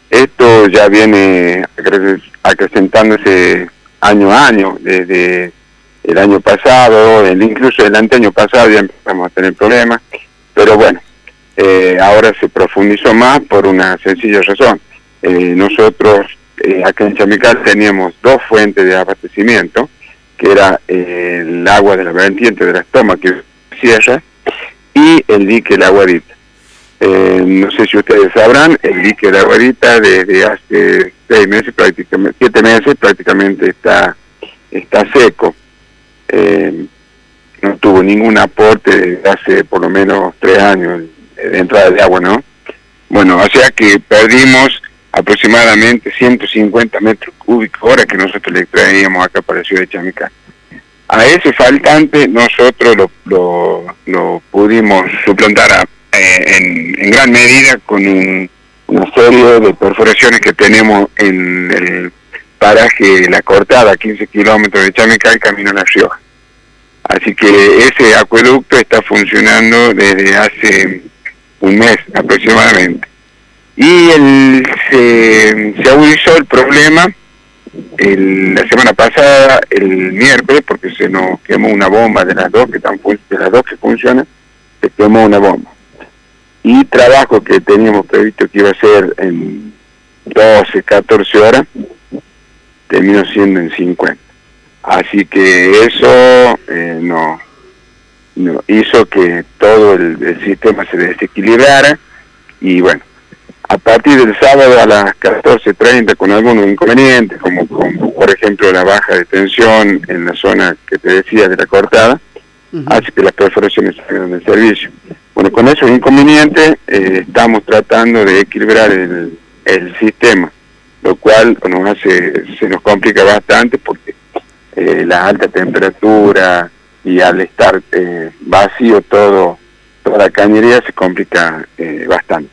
Esto ya viene acrecentándose año a año, desde el año pasado, incluso el anteaño pasado ya empezamos a tener problemas, pero bueno, ahora se profundizó más por una sencilla razón. Nosotros acá en Chamical teníamos dos fuentes de abastecimiento, que era el agua de la vertiente de la Estoma que cierra y el dique La Guarita. No sé si ustedes sabrán, el dique La Guarita desde hace 6 meses, prácticamente 7 meses, prácticamente está seco. No tuvo ningún aporte desde hace por lo menos 3 años de entrada de agua, ¿no? Bueno, o sea que perdimos aproximadamente 150 metros cúbicos hora que nosotros le traíamos acá para la ciudad de Chamical. A ese faltante nosotros lo pudimos suplantar en gran medida con una serie de perforaciones que tenemos en el paraje La Cortada, 15 kilómetros de Chamical, camino a La Rioja. Así que ese acueducto está funcionando desde hace un mes aproximadamente. Y se agudizó el problema la semana pasada, el miércoles, porque se nos quemó una bomba de las dos que funcionan, se quemó una bomba. Y trabajo que teníamos previsto que iba a ser en 12, 14 horas, terminó siendo en 50. Así que eso no hizo que todo el sistema se desequilibrara y bueno, a partir del sábado a las 14:30 con algunos inconvenientes, como por ejemplo la baja de tensión en la zona que te decía de La Cortada, hace que las perforaciones salgan del servicio. Bueno, con esos inconvenientes estamos tratando de equilibrar el sistema, lo cual se nos complica bastante porque la alta temperatura y al estar vacío toda la cañería se complica bastante.